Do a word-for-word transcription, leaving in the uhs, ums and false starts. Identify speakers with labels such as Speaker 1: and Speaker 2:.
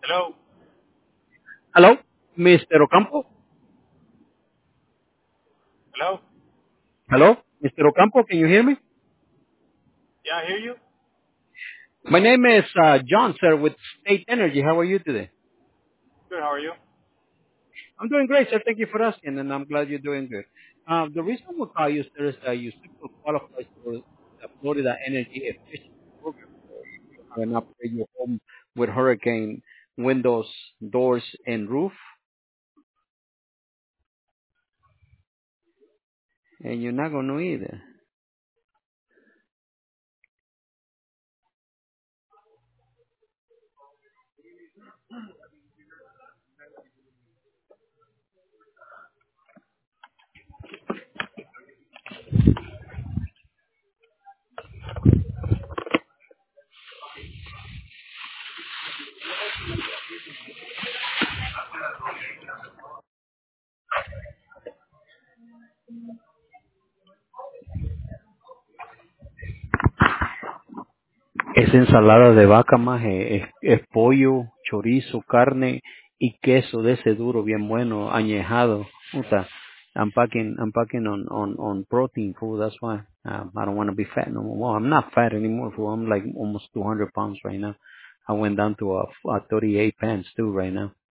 Speaker 1: Hello?
Speaker 2: Hello, mister Ocampo.
Speaker 1: Hello?
Speaker 2: Hello, mister Ocampo. Can you hear me?
Speaker 1: Yeah, I hear you.
Speaker 2: My name is uh, John, sir, with State Energy. How are you today?
Speaker 1: Good, how are you?
Speaker 2: I'm doing great, sir. Thank you for asking, and I'm glad you're doing good. Uh, the reason we call you, sir, is that you still qualify for the Florida Energy Efficiency Program. You have an upgrade your home with hurricane windows, doors, and roof, and you're not going to either. Es ensalada de vaca, maje. Es, es pollo, chorizo, carne y queso de ese duro, bien bueno, añejado. Puta, I'm packing, I'm packing on, on, on protein food. That's why uh, I don't want to be fat no more. Well, I'm not fat anymore. Fool. I'm like almost two hundred pounds right now. I went down to a, a thirty-eight pounds too right now.